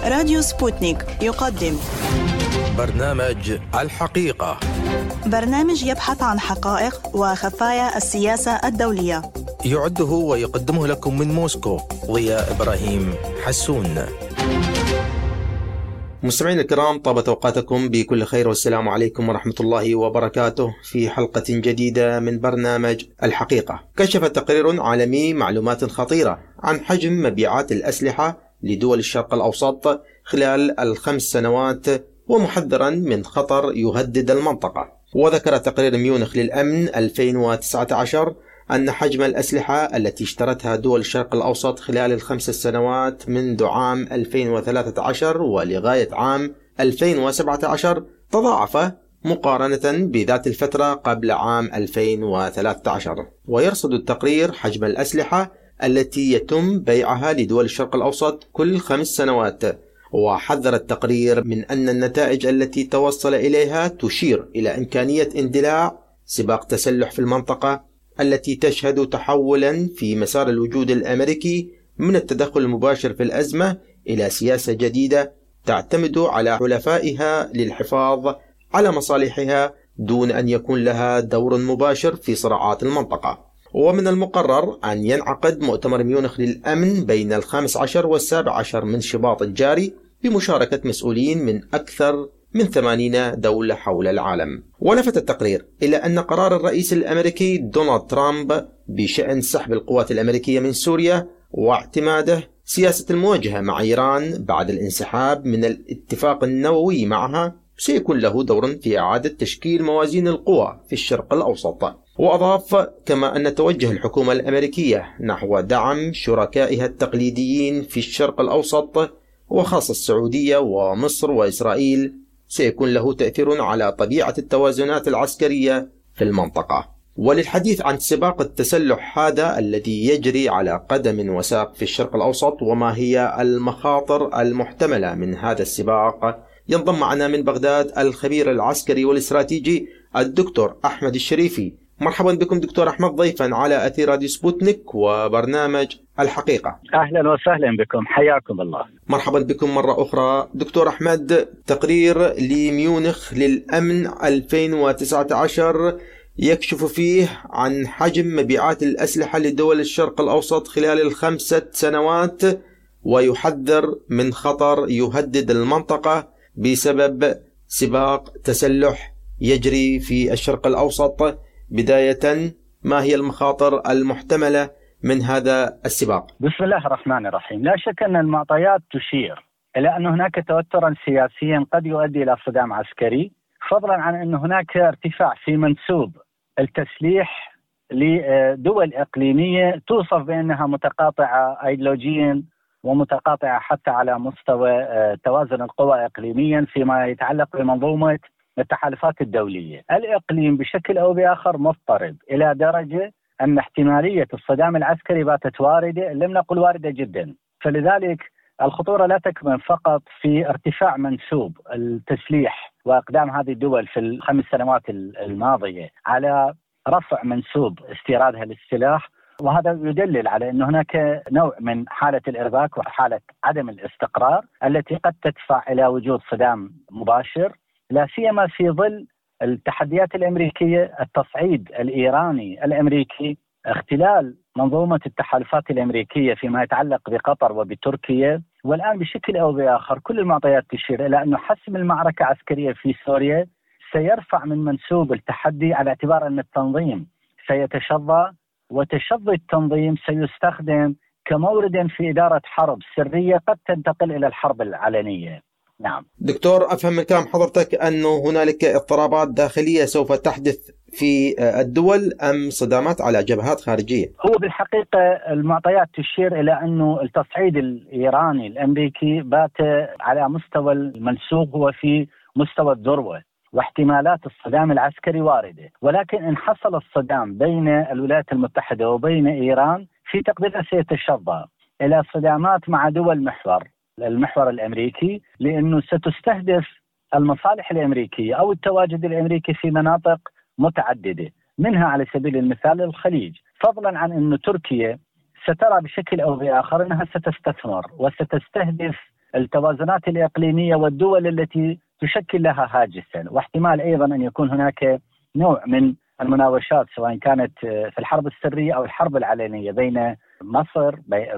راديو سبوتنيك يقدم برنامج الحقيقة، برنامج يبحث عن حقائق وخفايا السياسة الدولية. يعده ويقدمه لكم من موسكو ضياء إبراهيم حسون. مستمعينا الكرام، طابت أوقاتكم بكل خير والسلام عليكم ورحمة الله وبركاته. في حلقة جديدة من برنامج الحقيقة، كشف تقرير عالمي معلومات خطيرة عن حجم مبيعات الأسلحة لدول الشرق الأوسط خلال ال5 سنوات، ومحذرا من خطر يهدد المنطقة. وذكر تقرير ميونخ للأمن 2019 أن حجم الأسلحة التي اشترتها دول الشرق الأوسط خلال ال5 سنوات منذ عام 2013 ولغاية عام 2017 تضاعف مقارنة بذات الفترة قبل عام 2013. ويرصد التقرير حجم الأسلحة التي يتم بيعها لدول الشرق الأوسط كل 5 سنوات. وحذر التقرير من أن النتائج التي توصل إليها تشير إلى إمكانية اندلاع سباق تسلح في المنطقة التي تشهد تحولا في مسار الوجود الأمريكي من التدخل المباشر في الأزمة إلى سياسة جديدة تعتمد على حلفائها للحفاظ على مصالحها دون أن يكون لها دور مباشر في صراعات المنطقة. ومن المقرر أن ينعقد مؤتمر ميونخ للأمن بين 15 و17 من شباط الجاري بمشاركة مسؤولين من أكثر من 80 دولة حول العالم. ولفت التقرير إلى أن قرار الرئيس الأمريكي دونالد ترامب بشأن سحب القوات الأمريكية من سوريا واعتماده سياسة المواجهة مع إيران بعد الانسحاب من الاتفاق النووي معها سيكون له دور في إعادة تشكيل موازين القوى في الشرق الأوسط. وأضاف كما أن توجه الحكومة الأمريكية نحو دعم شركائها التقليديين في الشرق الأوسط وخاصة السعودية ومصر وإسرائيل سيكون له تأثير على طبيعة التوازنات العسكرية في المنطقة. وللحديث عن سباق التسلح هذا الذي يجري على قدم وساق في الشرق الأوسط وما هي المخاطر المحتملة من هذا السباق، ينضم معنا من بغداد الخبير العسكري والاستراتيجي الدكتور أحمد الشريفي. مرحبا بكم دكتور أحمد ضيفا على أثير راديو سبوتنيك وبرنامج الحقيقة. أهلا وسهلا بكم، حياكم الله. مرحبا بكم مرة أخرى دكتور أحمد. تقرير لميونخ للأمن 2019 يكشف فيه عن حجم مبيعات الأسلحة لدول الشرق الأوسط خلال ال5 سنوات، ويحذر من خطر يهدد المنطقة بسبب سباق تسلح يجري في الشرق الأوسط. بداية، ما هي المخاطر المحتملة من هذا السباق؟ بسم الله الرحمن الرحيم. لا شك أن المعطيات تشير إلى أن هناك توترا سياسيا قد يؤدي إلى صدام عسكري، فضلا عن أن هناك ارتفاع في منسوب التسليح لدول إقليمية توصف بأنها متقاطعة أيديولوجيا ومتقاطعة حتى على مستوى توازن القوى إقليميا فيما يتعلق بمنظومة التحالفات الدولية. الإقليم بشكل أو بآخر مضطرب إلى درجة أن احتمالية الصدام العسكري باتت واردة، لم نقل واردة جدا. فلذلك الخطورة لا تكمن فقط في ارتفاع منسوب التسليح وأقدام هذه الدول في ال5 سنوات الماضية على رفع منسوب استيرادها للسلاح، وهذا يدلل على أن هناك نوع من حالة الإرباك وحالة عدم الاستقرار التي قد تدفع إلى وجود صدام مباشر، لا سيما في ظل التحديات الأمريكية، التصعيد الإيراني الأمريكي، اختلال منظومة التحالفات الأمريكية فيما يتعلق بقطر وبتركيا. والآن بشكل أو بآخر كل المعطيات تشير إلى أن حسم المعركة عسكرية في سوريا سيرفع من منسوب التحدي، على اعتبار أن التنظيم سيتشظى، وتشظي التنظيم سيستخدم كمورد في إدارة حرب سرية قد تنتقل إلى الحرب العلنية. نعم دكتور، أفهم من كلام حضرتك أنه هنالك اضطرابات داخلية سوف تحدث في الدول أم صدامات على جبهات خارجية؟ هو بالحقيقة المعطيات تشير إلى أنه التصعيد الإيراني الأمريكي بات على مستوى المنسوب هو في مستوى الذروة، واحتمالات الصدام العسكري واردة. ولكن إن حصل الصدام بين الولايات المتحدة وبين إيران في تقديرها سيتشظى إلى صدامات مع دول المحور الأمريكي، لأنه ستستهدف المصالح الأمريكية أو التواجد الأمريكي في مناطق متعددة، منها على سبيل المثال الخليج، فضلا عن أن تركيا سترى بشكل أو بآخر أنها ستستثمر وستستهدف التوازنات الإقليمية والدول التي تشكل لها هاجسا، واحتمال أيضا أن يكون هناك نوع من المناوشات سواء كانت في الحرب السرية أو الحرب العلنية بين مصر،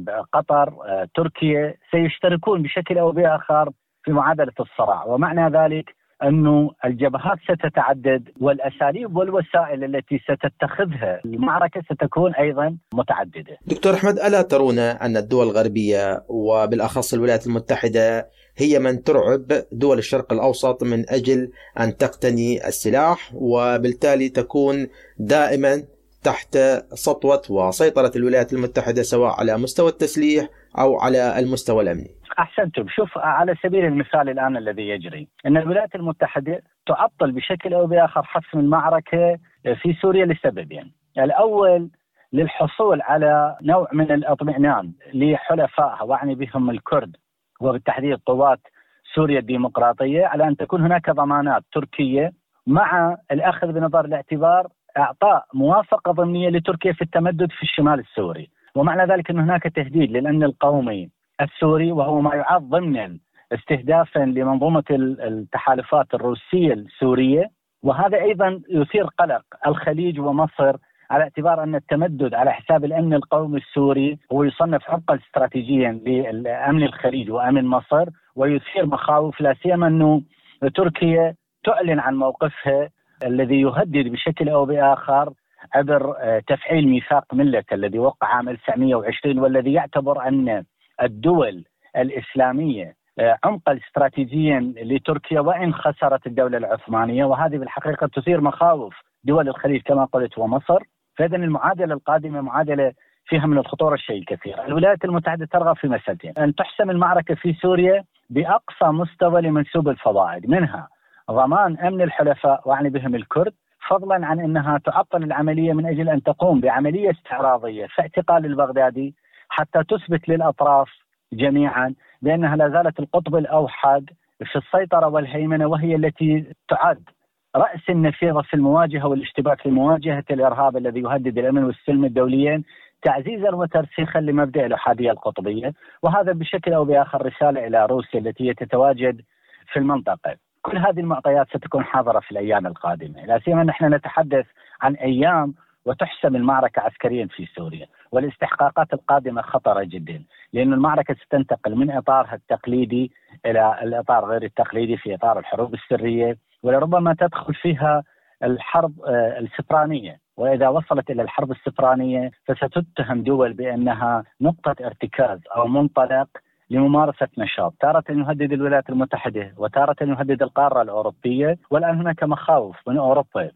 قطر، تركيا، سيشتركون بشكل أو بآخر في معادلة الصراع. ومعنى ذلك أن الجبهات ستتعدد والأساليب والوسائل التي ستتخذها المعركة ستكون أيضا متعددة. دكتور أحمد، ألا ترون أن الدول الغربية وبالأخص الولايات المتحدة هي من ترعب دول الشرق الأوسط من أجل أن تقتني السلاح، وبالتالي تكون دائما تحت سطوة وسيطرة الولايات المتحدة سواء على مستوى التسليح أو على المستوى الأمني؟ أحسنتم. شوف، على سبيل المثال الآن الذي يجري أن الولايات المتحدة تعطل بشكل أو بآخر حسم المعركة في سوريا لسببين. الأول للحصول على نوع من الاطمئنان لحلفائها واعني بهم الكرد وبالتحديد قوات سوريا الديمقراطية على أن تكون هناك ضمانات تركية، مع الأخذ بنظر الاعتبار إعطاء موافقة ضمنية لتركيا في التمدد في الشمال السوري. ومعنى ذلك أن هناك تهديد للأمن القومي السوري، وهو ما يعد ضمنا استهدافا لمنظومة التحالفات الروسية السورية، وهذا أيضا يثير قلق الخليج ومصر على اعتبار أن التمدد على حساب الأمن القومي السوري هو يصنف عمقا استراتيجيا لأمن الخليج وأمن مصر، ويثير مخاوف لا سيما أنه تركيا تعلن عن موقفها الذي يهدد بشكل أو بآخر عبر تفعيل ميثاق ملة الذي وقع عام 1920، والذي يعتبر أن الدول الإسلامية عمقا استراتيجيا لتركيا وإن خسرت الدولة العثمانية، وهذه بالحقيقة تثير مخاوف دول الخليج كما قلت ومصر. فإذا المعادلة القادمة معادلة فيها من الخطورة الشيء الكثير. الولايات المتحدة ترغب في مسألتين: أن تحسم المعركة في سوريا بأقصى مستوى لمنسوب الفضائل، منها ضمان أمن الحلفاء واعني بهم الكرد، فضلا عن أنها تعطل العملية من أجل أن تقوم بعملية استعراضية في اعتقال البغدادي حتى تثبت للأطراف جميعا بأنها لا زالت القطب الأوحد في السيطرة والهيمنة، وهي التي تعد رأس النفيرة في المواجهة والاشتباك في مواجهة الإرهاب الذي يهدد الأمن والسلم الدوليين، تعزيزا وترسيخا لمبدأ الأحادية القطبية. وهذا بشكل أو بآخر رسالة إلى روسيا التي تتواجد في المنطقة. كل هذه المعطيات ستكون حاضرة في الأيام القادمة، لا سيما نحن نتحدث عن أيام وتحسم المعركة عسكريا في سوريا، والاستحقاقات القادمة خطرة جدا، لأن المعركة ستنتقل من إطارها التقليدي إلى الإطار غير التقليدي في إطار الحروب السرية، ولربما تدخل فيها الحرب السفرانية. وإذا وصلت إلى الحرب السفرانية فستتهم دول بأنها نقطة ارتكاز أو منطلق لممارسة نشاط، تارة يهدد الولايات المتحدة وتارة يهدد القارة الأوروبية. والآن هناك مخاوف من أوروبا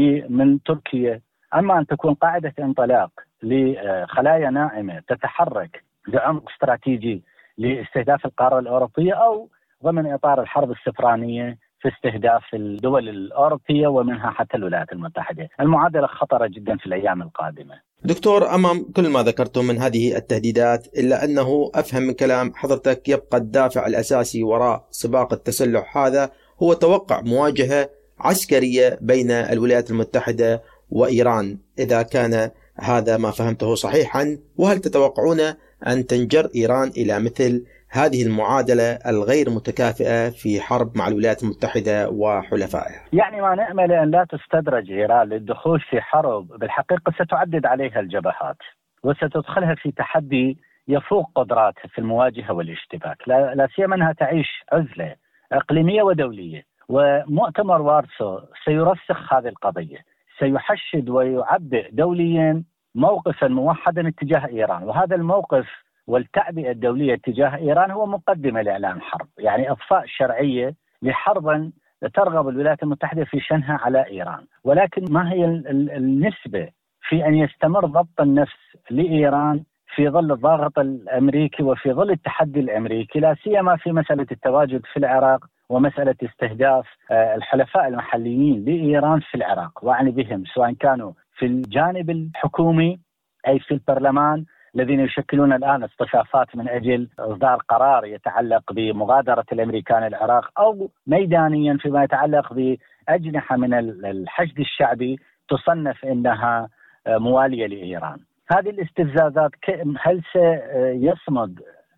من تركيا، أما أن تكون قاعدة انطلاق لخلايا ناعمة تتحرك بعمق استراتيجي لاستهداف القارة الأوروبية، أو ضمن إطار الحرب السفرانية في استهداف الدول الأوروبية ومنها حتى الولايات المتحدة. المعادلة خطرة جدا في الأيام القادمة. دكتور، أمام كل ما ذكرتم من هذه التهديدات، إلا أنه أفهم من كلام حضرتك يبقى الدافع الأساسي وراء سباق التسلح هذا هو توقع مواجهة عسكرية بين الولايات المتحدة وإيران، إذا كان هذا ما فهمته صحيحا. وهل تتوقعون أن تنجر إيران إلى مثل هذه المعادلة الغير متكافئة في حرب مع الولايات المتحدة وحلفائها؟ يعني ما نأمل أن لا تستدرج إيران للدخول في حرب بالحقيقة ستعدد عليها الجبهات وستدخلها في تحدي يفوق قدراتها في المواجهة والاشتباك، لا سيما أنها تعيش عزلة إقليمية ودولية. ومؤتمر وارسو سيرسخ هذه القضية، سيحشد ويعبئ دوليا موقفا موحدا اتجاه إيران، وهذا الموقف والتعبئة الدولية اتجاه إيران هو مقدمة لإعلان حرب، يعني إضفاء شرعية لحرب ترغب الولايات المتحدة في شنها على إيران. ولكن ما هي النسبة في أن يستمر ضبط النفس لإيران في ظل الضغط الأمريكي وفي ظل التحدي الأمريكي، لا سيما في مسألة التواجد في العراق ومسألة استهداف الحلفاء المحليين لإيران في العراق، وأعني بهم سواء كانوا في الجانب الحكومي أي في البرلمان الذين يشكلون الآن اصطفافات من أجل إصدار قرار يتعلق بمغادرة الأمريكان العراق، أو ميدانيا فيما يتعلق بأجنحة من الحشد الشعبي تصنف إنها موالية لإيران. هذه الاستفزازات هل سيصمد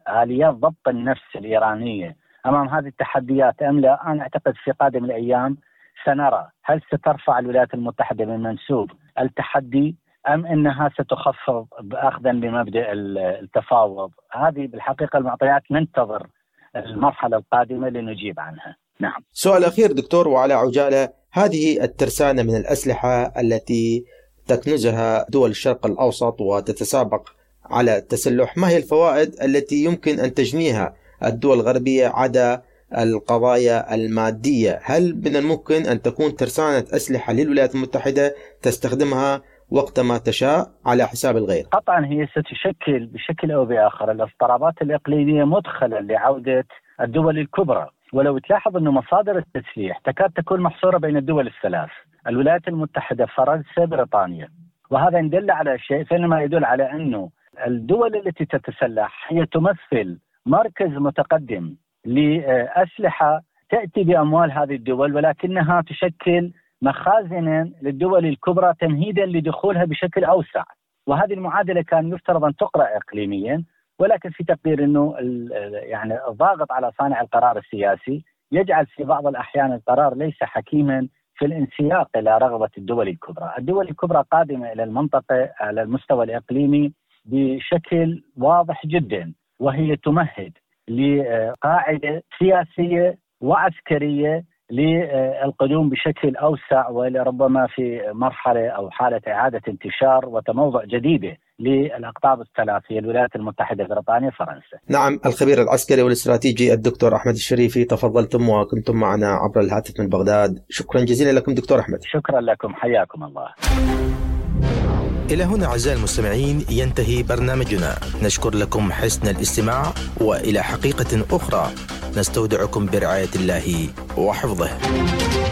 آليات ضبط النفس الإيرانية أمام هذه التحديات أم لا. أنا أعتقد في قادم الأيام سنرى هل سترفع الولايات المتحدة من منسوب التحدي أم أنها ستخفض أخذا بمبدأ التفاوض. هذه بالحقيقة المعطيات ننتظر المرحلة القادمة لنجيب عنها. نعم. سؤال أخير دكتور وعلى عجالة، هذه الترسانة من الأسلحة التي تكنزها دول الشرق الأوسط وتتسابق على التسلح، ما هي الفوائد التي يمكن أن تجنيها الدول الغربية عدا القضايا المادية؟ هل من الممكن أن تكون ترسانة أسلحة للولايات المتحدة تستخدمها وقت ما تشاء على حساب الغير؟ قطعا هي ستشكل بشكل أو بآخر الاضطرابات الإقليمية مدخلا لعودة الدول الكبرى. ولو تلاحظ أن مصادر التسليح تكاد تكون محصورة بين الدول الثلاث: الولايات المتحدة، فرنسا، بريطانيا. وهذا إن دل على شيء فإنما يدل على أنه الدول التي تتسلح هي تمثل مركز متقدم لأسلحة تأتي بأموال هذه الدول، ولكنها تشكل مخازنا للدول الكبرى تمهيدا لدخولها بشكل أوسع. وهذه المعادلة كان يفترض أن تقرأ إقليميا، ولكن في تقدير أنه يعني الضاغط على صانع القرار السياسي يجعل في بعض الأحيان القرار ليس حكيما في الانسياق إلى رغبة الدول الكبرى. الدول الكبرى قادمة إلى المنطقة على المستوى الإقليمي بشكل واضح جدا، وهي تمهد لقاعدة سياسية وعسكرية للقدوم بشكل أوسع، ولربما في مرحلة أو حالة إعادة انتشار وتموضع جديدة للأقطاب الثلاث هي الولايات المتحدة، بريطانيا، فرنسا. نعم، الخبير العسكري والاستراتيجي الدكتور أحمد الشريفي، تفضلتم وكنتم معنا عبر الهاتف من بغداد. شكرا جزيلا لكم دكتور أحمد. شكرا لكم، حياكم الله. إلى هنا أعزائي المستمعين ينتهي برنامجنا. نشكر لكم حسن الاستماع، وإلى حقيقة أخرى نستودعكم برعاية الله وحفظه.